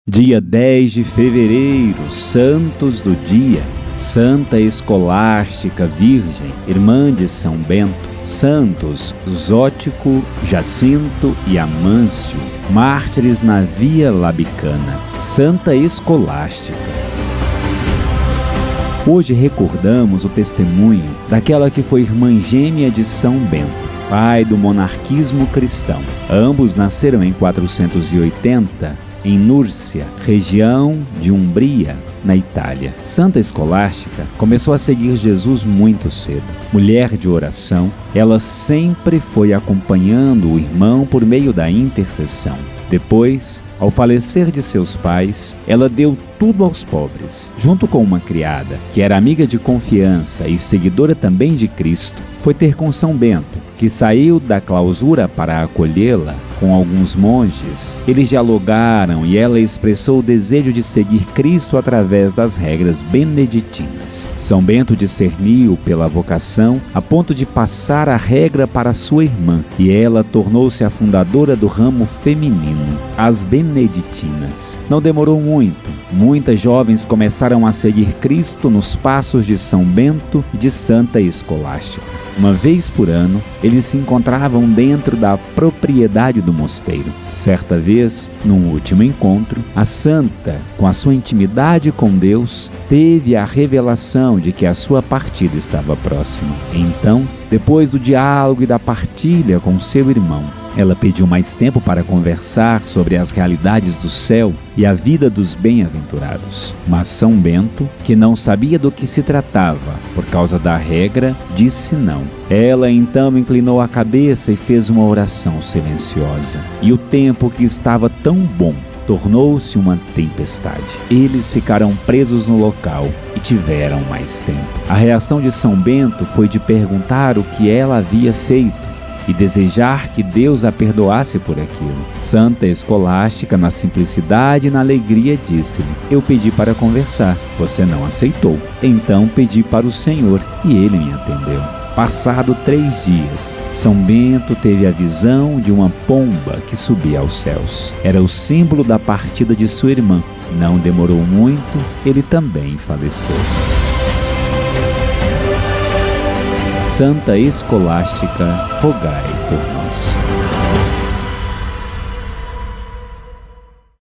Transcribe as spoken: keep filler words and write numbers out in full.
Dia dez de fevereiro, Santos do Dia. Santa Escolástica Virgem, irmã de São Bento. Santos Zótico, Jacinto e Amâncio, mártires na Via Labicana. Santa Escolástica. Hoje recordamos o testemunho daquela que foi irmã gêmea de São Bento, pai do monarquismo cristão. Ambos nasceram em quatrocentos e oitenta, em Núrcia, região de Umbria, na Itália. Santa Escolástica começou a seguir Jesus muito cedo. Mulher de oração, ela sempre foi acompanhando o irmão por meio da intercessão. Depois, ao falecer de seus pais, ela deu tudo aos pobres. Junto com uma criada, que era amiga de confiança e seguidora também de Cristo, foi ter com São Bento, que saiu da clausura para acolhê-la com alguns monges. Eles dialogaram e ela expressou o desejo de seguir Cristo através das regras beneditinas. São Bento discerniu pela vocação a ponto de passar a regra para sua irmã, e ela tornou-se a fundadora do ramo feminino, as beneditinas. Não demorou muito. Muitas jovens começaram a seguir Cristo nos passos de São Bento e de Santa Escolástica. Uma vez por ano, eles se encontravam dentro da propriedade do mosteiro. Certa vez, num último encontro, a santa, com a sua intimidade com Deus, teve a revelação de que a sua partida estava próxima. Então, depois do diálogo e da partilha com seu irmão, ela pediu mais tempo para conversar sobre as realidades do céu e a vida dos bem-aventurados. Mas São Bento, que não sabia do que se tratava por causa da regra, disse não. Ela então inclinou a cabeça e fez uma oração silenciosa. E o tempo que estava tão bom tornou-se uma tempestade. Eles ficaram presos no local e tiveram mais tempo. A reação de São Bento foi de perguntar o que ela havia feito e desejar que Deus a perdoasse por aquilo. Santa Escolástica, na simplicidade e na alegria, disse-lhe: eu pedi para conversar, você não aceitou. Então pedi para o Senhor e ele me atendeu. Passado três dias, São Bento teve a visão de uma pomba que subia aos céus. Era o símbolo da partida de sua irmã. Não demorou muito, ele também faleceu. Santa Escolástica, rogai por nós.